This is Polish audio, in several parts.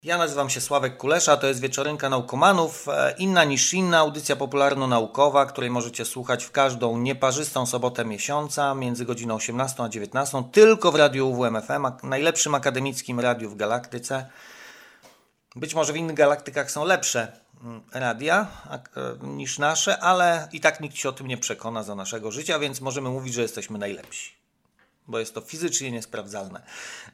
Ja nazywam się Sławek Kulesza, to jest Wieczorynka Naukomanów, inna niż inna, audycja popularno-naukowa, której możecie słuchać w każdą nieparzystą sobotę miesiąca między godziną 18 a 19, tylko w Radiu UWMFM, najlepszym akademickim radiu w galaktyce. Być może w innych galaktykach są lepsze radia niż nasze, ale i tak nikt się o tym nie przekona za naszego życia, więc możemy mówić, że jesteśmy najlepsi. Bo jest to fizycznie niesprawdzalne.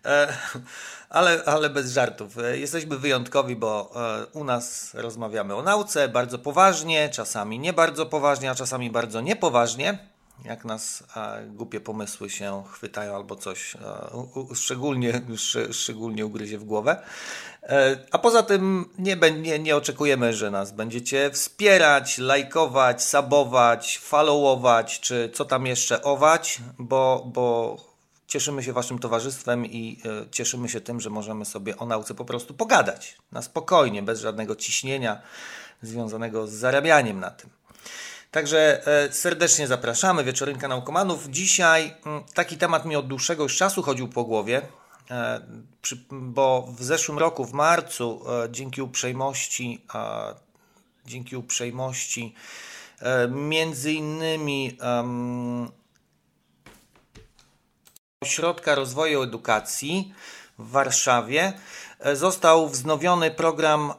Ale bez żartów. Jesteśmy wyjątkowi, bo u nas rozmawiamy o nauce bardzo poważnie, czasami nie bardzo poważnie, a czasami bardzo niepoważnie. Jak nas głupie pomysły się chwytają albo coś szczególnie ugryzie w głowę. A poza tym nie oczekujemy, że nas będziecie wspierać, lajkować, subować, followować, czy co tam jeszcze ować, bo cieszymy się waszym towarzystwem i cieszymy się tym, że możemy sobie o nauce po prostu pogadać. Na spokojnie, bez żadnego ciśnienia związanego z zarabianiem na tym. Także serdecznie zapraszamy, Wieczorynka Naukomanów. Dzisiaj taki temat mi od dłuższego już czasu chodził po głowie, bo w zeszłym roku, w marcu, dzięki uprzejmości między innymi Ośrodka Rozwoju Edukacji w Warszawie został wznowiony program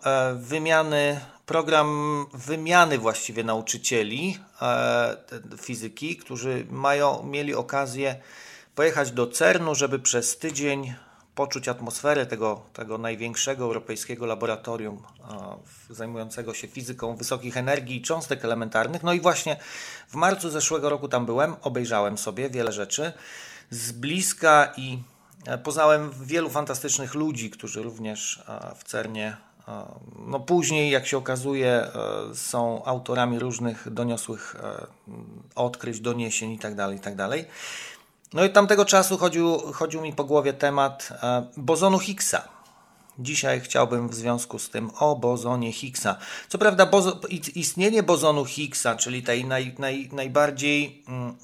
wymiany właściwie nauczycieli fizyki, którzy mieli okazję pojechać do CERN-u, żeby przez tydzień poczuć atmosferę tego największego europejskiego laboratorium zajmującego się fizyką wysokich energii i cząstek elementarnych. No i właśnie w marcu zeszłego roku tam byłem, obejrzałem sobie wiele rzeczy z bliska i poznałem wielu fantastycznych ludzi, którzy również w CERN-ie, no później jak się okazuje, są autorami różnych doniosłych odkryć, doniesień itd., itd. No i tamtego czasu chodził mi po głowie temat bozonu Higgsa. Dzisiaj chciałbym w związku z tym o bozonie Higgsa. Co prawda istnienie bozonu Higgsa, czyli tej najbardziej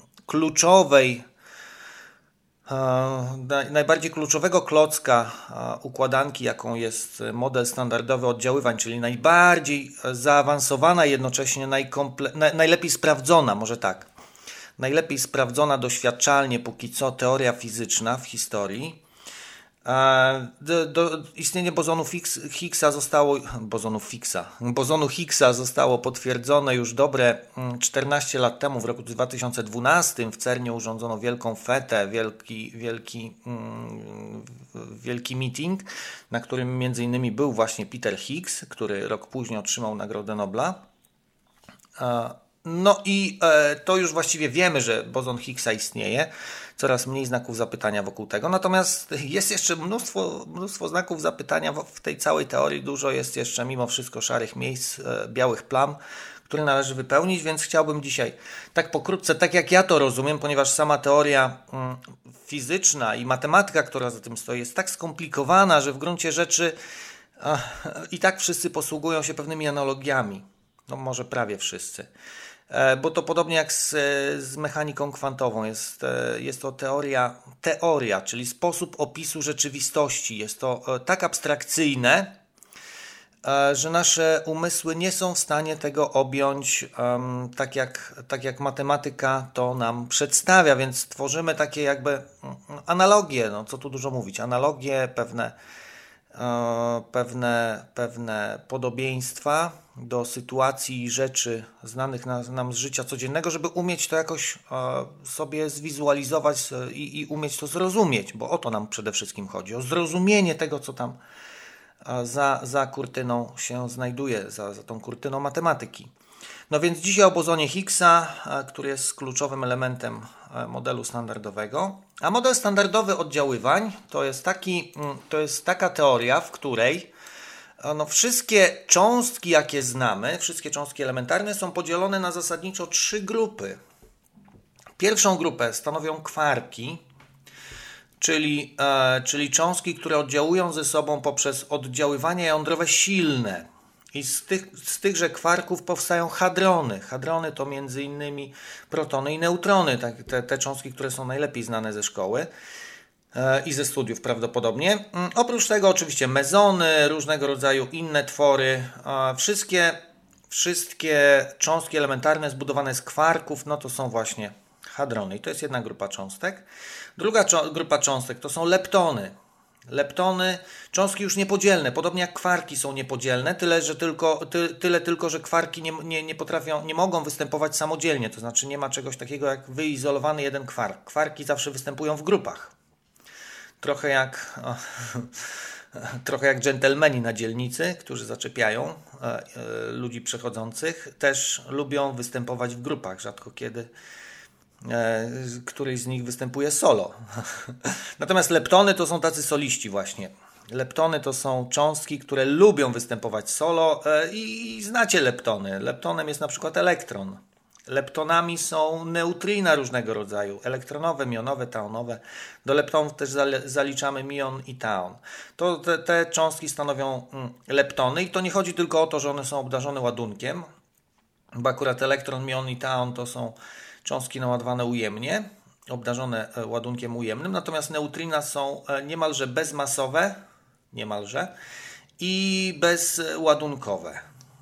kluczowego klocka układanki, jaką jest model standardowy oddziaływań, czyli najbardziej zaawansowana, jednocześnie najlepiej sprawdzona, może tak, najlepiej sprawdzona doświadczalnie póki co teoria fizyczna w historii. Istnienie bozonu Higgsa zostało potwierdzone już dobre 14 lat temu. W roku 2012 w CERN-ie urządzono wielką fetę, wielki meeting, na którym między innymi był właśnie Peter Higgs, który rok później otrzymał Nagrodę Nobla. No i to już właściwie wiemy, że bozon Higgsa istnieje. Coraz mniej znaków zapytania wokół tego. Natomiast jest jeszcze mnóstwo znaków zapytania w tej całej teorii. Dużo jest jeszcze mimo wszystko szarych miejsc, białych plam, które należy wypełnić, więc chciałbym dzisiaj tak pokrótce, tak jak ja to rozumiem, ponieważ sama teoria fizyczna i matematyka, która za tym stoi, jest tak skomplikowana, że w gruncie rzeczy i tak wszyscy posługują się pewnymi analogiami. No może prawie wszyscy. Bo to podobnie jak z mechaniką kwantową, jest to teoria, czyli sposób opisu rzeczywistości. Jest to tak abstrakcyjne, że nasze umysły nie są w stanie tego objąć tak jak matematyka to nam przedstawia, więc tworzymy takie jakby analogie, no co tu dużo mówić, analogie, pewne podobieństwa do sytuacji i rzeczy znanych nam z życia codziennego, żeby umieć to jakoś sobie zwizualizować i umieć to zrozumieć, bo o to nam przede wszystkim chodzi, o zrozumienie tego, co tam za kurtyną się znajduje, za tą kurtyną matematyki. No więc dzisiaj o bozonie Higgsa, który jest kluczowym elementem modelu standardowego. A model standardowy oddziaływań to jest taka teoria, w której wszystkie cząstki, jakie znamy, wszystkie cząstki elementarne są podzielone na zasadniczo 3 grupy. Pierwszą grupę stanowią kwarki, czyli cząstki, które oddziałują ze sobą poprzez oddziaływania jądrowe silne. I z tychże kwarków powstają hadrony. Hadrony to między innymi protony i neutrony, te cząstki, które są najlepiej znane ze szkoły. i ze studiów prawdopodobnie. Oprócz tego oczywiście mesony, różnego rodzaju inne twory, wszystkie cząstki elementarne zbudowane z kwarków, no to są właśnie hadrony i to jest jedna grupa cząstek. Druga grupa cząstek to są leptony. Leptony, cząstki już niepodzielne, podobnie jak kwarki są niepodzielne, tyle tylko, że kwarki nie mogą występować samodzielnie, to znaczy nie ma czegoś takiego jak wyizolowany jeden kwark. Kwarki zawsze występują w grupach. Trochę jak dżentelmeni na dzielnicy, którzy zaczepiają ludzi przechodzących, też lubią występować w grupach, rzadko kiedy któryś z nich występuje solo. Natomiast leptony to są tacy soliści właśnie. Leptony to są cząstki, które lubią występować solo i znacie leptony. Leptonem jest na przykład elektron. Leptonami są neutrina różnego rodzaju, elektronowe, mionowe, taonowe. Do leptonów też zaliczamy mion i taon. Te cząstki stanowią leptony i to nie chodzi tylko o to, że one są obdarzone ładunkiem, bo akurat elektron, mion i taon to są cząstki naładowane ujemnie, obdarzone ładunkiem ujemnym, natomiast neutrina są niemalże bezmasowe, i bezładunkowe.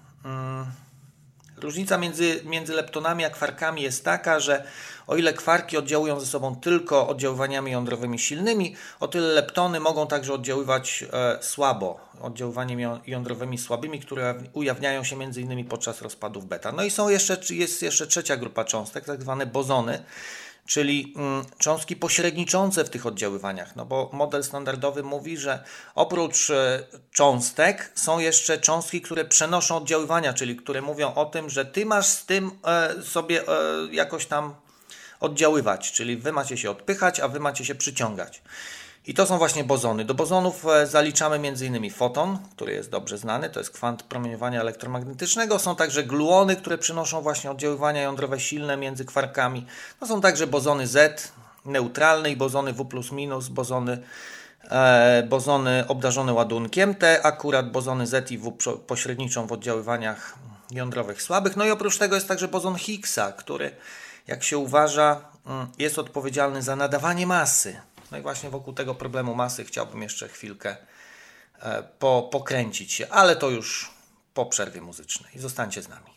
Różnica między leptonami a kwarkami jest taka, że o ile kwarki oddziałują ze sobą tylko oddziaływaniami jądrowymi silnymi, o tyle leptony mogą także oddziaływać słabo, oddziaływaniami jądrowymi słabymi, które ujawniają się m.in. podczas rozpadów beta. No i jest jeszcze trzecia grupa cząstek, tak zwane bozony, czyli cząstki pośredniczące w tych oddziaływaniach, no bo model standardowy mówi, że oprócz cząstek są jeszcze cząstki, które przenoszą oddziaływania, czyli które mówią o tym, że ty masz z tym sobie jakoś tam oddziaływać, czyli wy macie się odpychać, a wy macie się przyciągać. I to są właśnie bozony. Do bozonów zaliczamy m.in. foton, który jest dobrze znany, to jest kwant promieniowania elektromagnetycznego. Są także gluony, które przynoszą właśnie oddziaływania jądrowe silne między kwarkami. To są także bozony Z neutralne i bozony W+-, bozony obdarzone ładunkiem. Te akurat bozony Z i W pośredniczą w oddziaływaniach jądrowych słabych. No i oprócz tego jest także bozon Higgsa, który, jak się uważa, jest odpowiedzialny za nadawanie masy. No i właśnie wokół tego problemu masy chciałbym jeszcze chwilkę pokręcić się, ale to już po przerwie muzycznej. Zostańcie z nami.